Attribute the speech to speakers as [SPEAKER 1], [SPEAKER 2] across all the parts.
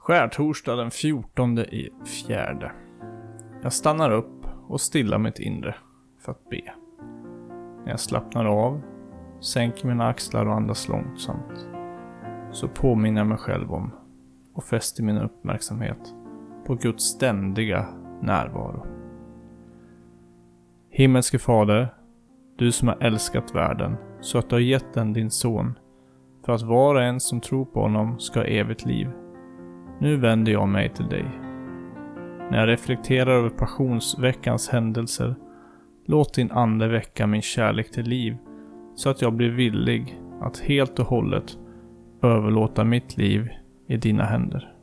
[SPEAKER 1] Skärtorsdag den 14/4. Jag stannar upp och stillar mitt inre för att be. När jag slappnar av, sänker mina axlar och andas långsamt, så påminner jag mig själv om och fäster min uppmärksamhet på Guds ständiga närvaro. Himmelske Fader, du som har älskat världen så att du har gett den din son för att var och en som tror på honom ska ha evigt liv. Nu vänder jag mig till dig. När jag reflekterar över passionsveckans händelser, låt din ande väcka min kärlek till liv så att jag blir villig att helt och hållet överlåta mitt liv i dina händer.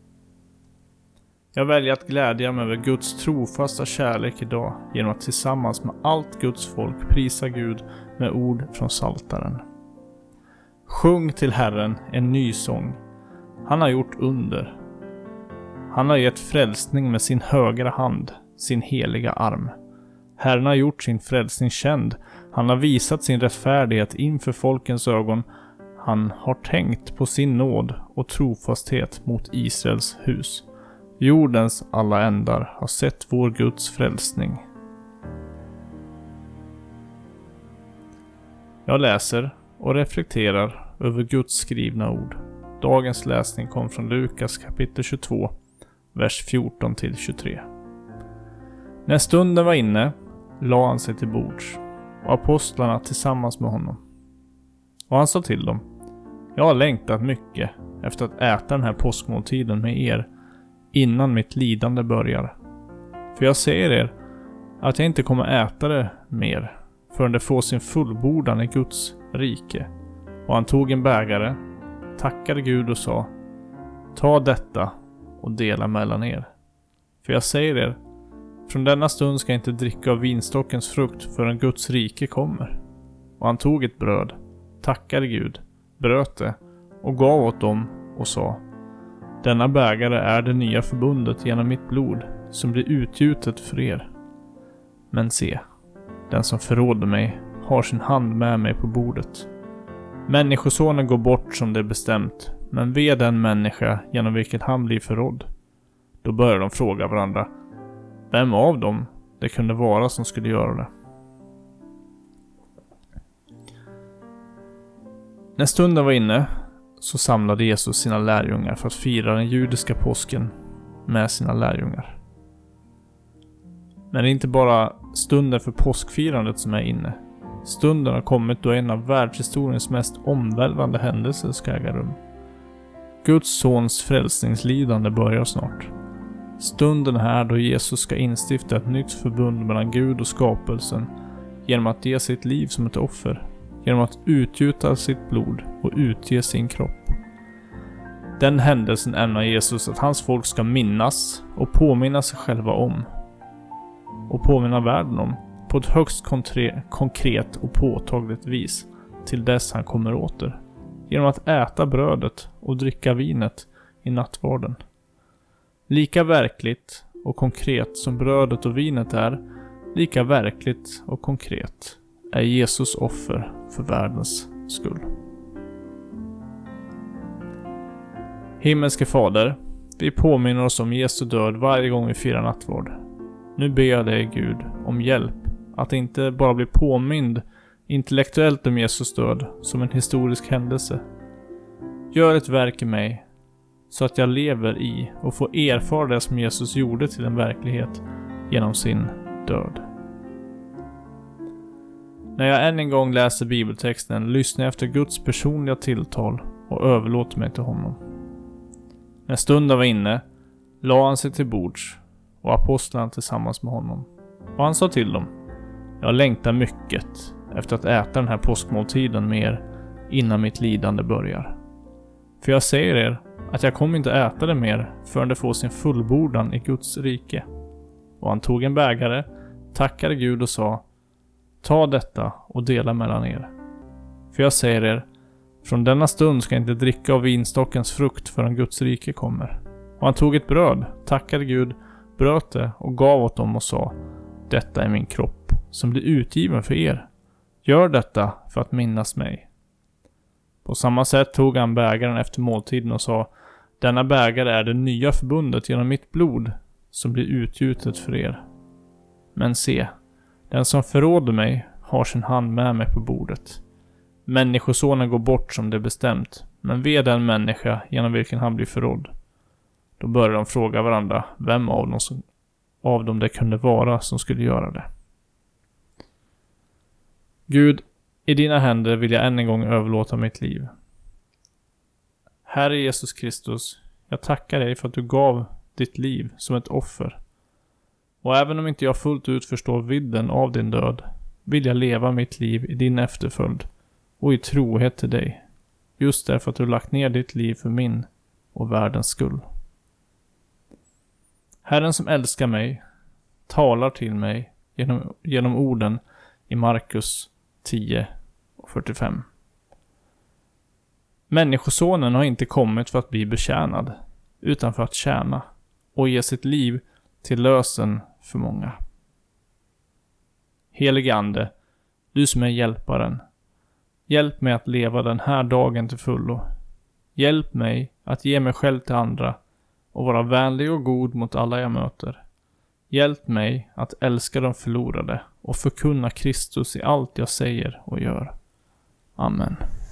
[SPEAKER 1] Jag väljer att glädja mig över Guds trofasta kärlek idag genom att tillsammans med allt Guds folk prisa Gud med ord från Psaltaren. Sjung till Herren en ny sång. Han har gjort under. Han har gett frälsning med sin högra hand, sin heliga arm. Herren har gjort sin frälsning känd. Han har visat sin rättfärdighet inför folkens ögon. Han har tänkt på sin nåd och trofasthet mot Israels hus. Jordens alla ändar har sett vår Guds frälsning. Jag läser och reflekterar över Guds skrivna ord. Dagens läsning kom från Lukas kapitel 22, vers 14-23. När stunden var inne, la han sig till bords och apostlarna tillsammans med honom. Och han sa till dem: jag har längtat mycket efter att äta den här påskmåltiden med er innan mitt lidande börjar. För jag säger er att jag inte kommer äta det mer förrän det får sin fullbordan i Guds rike. Och han tog en bägare, tackade Gud och sa: ta detta och dela mellan er. För jag säger er, från denna stund ska jag inte dricka av vinstockens frukt förrän Guds rike kommer. Och han tog ett bröd, tackade Gud, bröt det och gav åt dem och sa: denna bägare är det nya förbundet genom mitt blod som blir utgjutet för er. Men se, den som förråder mig har sin hand med mig på bordet. Människosonen går bort som det är bestämt, men ve den människa genom vilken han blir förrådd. Då börjar de fråga varandra vem av dem det kunde vara som skulle göra det. När stunden var inne så samlade Jesus sina lärjungar för att fira den judiska påsken med sina lärjungar. Men det är inte bara stunden för påskfirandet som är inne. Stunden har kommit då en av världshistoriens mest omvälvande händelser ska äga rum. Guds sons frälsningslidande börjar snart. Stunden är här då Jesus ska instifta ett nytt förbund mellan Gud och skapelsen genom att ge sitt liv som ett offer, genom att utgjuta sitt blod och utge sin kropp. Den händelsen ämnar Jesus att hans folk ska minnas och påminna sig själva om och påminna världen om på ett högst konkret och påtagligt vis till dess han kommer åter, genom att äta brödet och dricka vinet i nattvarden. Lika verkligt och konkret som brödet och vinet är, lika verkligt och konkret är Jesus offer för världens skull. Himmelske Fader, vi påminner oss om Jesu död varje gång vi firar nattvard. Nu ber jag dig, Gud, om hjälp att inte bara bli påmind intellektuellt om Jesus död som en historisk händelse. Gör ett verk i mig så att jag lever i och får erfara det som Jesus gjorde till en verklighet genom sin död. När jag än en gång läser bibeltexten lyssnar jag efter Guds personliga tilltal och överlåter mig till honom. När stunden var inne la han sig till bords och apostlarna tillsammans med honom. Och han sa till dem: jag längtar mycket efter att äta den här påskmåltiden med er innan mitt lidande börjar. För jag säger er att jag kommer inte äta det mer förrän det får sin fullbordan i Guds rike. Och han tog en bägare, tackade Gud och sa: ta detta och dela mellan er. För jag säger er, från denna stund ska jag inte dricka av vinstockens frukt förrän Guds rike kommer. Och han tog ett bröd, tackade Gud, bröt det och gav åt dem och sa: detta är min kropp som blir utgiven för er. Gör detta för att minnas mig. På samma sätt tog han bägaren efter måltiden och sa: Denna bägare är det nya förbundet genom mitt blod som blir utgjutet för er. Men se, den som förråder mig har sin hand med mig på bordet. Människosonen går bort som det bestämt, men ve den människa genom vilken han blir förrådd. Då börjar de fråga varandra vem av dem det kunde vara som skulle göra det. Gud, i dina händer vill jag än en gång överlåta mitt liv. Herre Jesus Kristus, jag tackar dig för att du gav ditt liv som ett offer. Och även om inte jag fullt ut förstår vidden av din död, vill jag leva mitt liv i din efterföljd och i trohet till dig. Just därför att du lagt ner ditt liv för min och världens skull. Herren som älskar mig talar till mig genom orden i Markus 10:45. Människosonen har inte kommit för att bli betjänad, utan för att tjäna och ge sitt liv till lösen för många. Helige Ande, du som är hjälparen, hjälp mig att leva den här dagen till fullo. Hjälp mig att ge mig själv till andra och vara vänlig och god mot alla jag möter. Hjälp mig att älska de förlorade och förkunna Kristus i allt jag säger och gör. Amen.